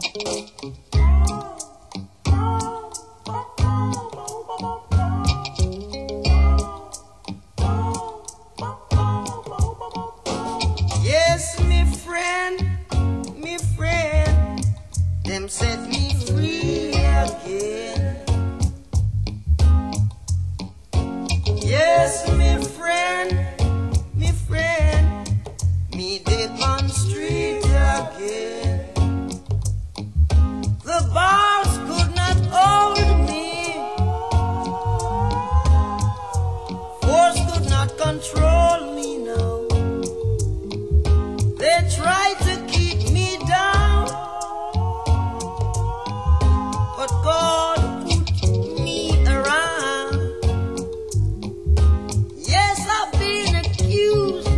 Yes, me friend, them set me free again. Yes, me friend, me dead on street again. The bars could not hold me, force could not control me now. They tried to keep me down, but God put me around. Yes, I've been accused,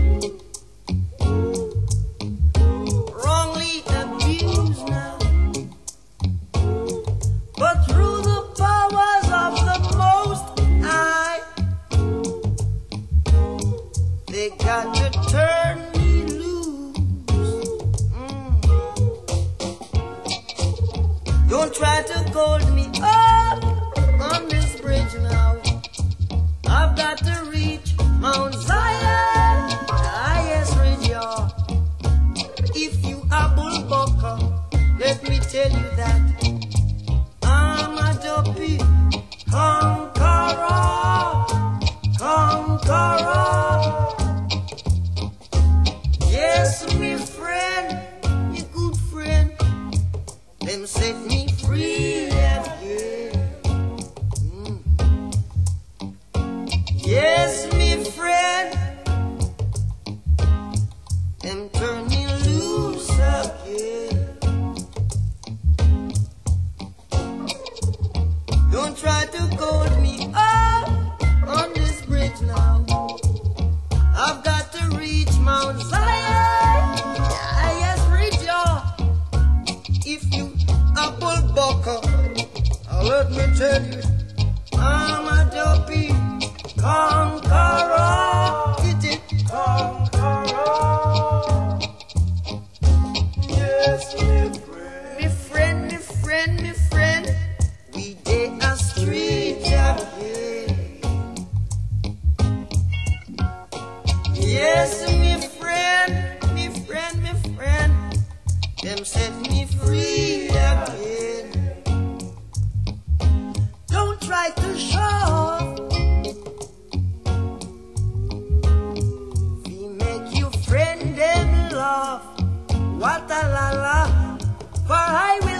wrongly abused now, but through the powers of the Most High, they got to turn me loose. Don't try to hold me up on this bridge now. I've got to reach Mount Zion. Ah, yes, Regia. If you are Bullbucker, let me tell you that I'm a dopey conqueror, conqueror. Yes, me friend, me good friend, them set me free again. Yes, me friend, them turn me loose again. Don't try to hold me up on this bridge now. I've got to reach Mount Zion. Ah, yes, reach ya. If you a Bullbucker, let me tell you, I'm a dopey conqueror. It is conqueror. Yes, me friend, we did a street again. Yes, me friend, them set me free again. Don't try to show off, we make you friend them laugh. What a la la, for I will